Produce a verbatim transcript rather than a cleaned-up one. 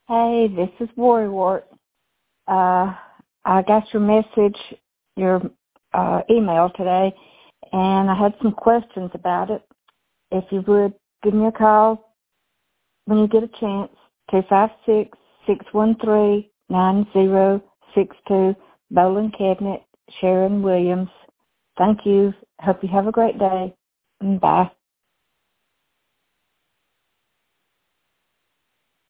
Hey, this is Worrywart. Uh, I got your message, your uh, email today, and I had some questions about it. If you would give me a call when you get a chance, two five six, six one three, nine zero six two, Bowling Cabinet, Sharon Williams. Thank you. Hope you have a great day. Bye.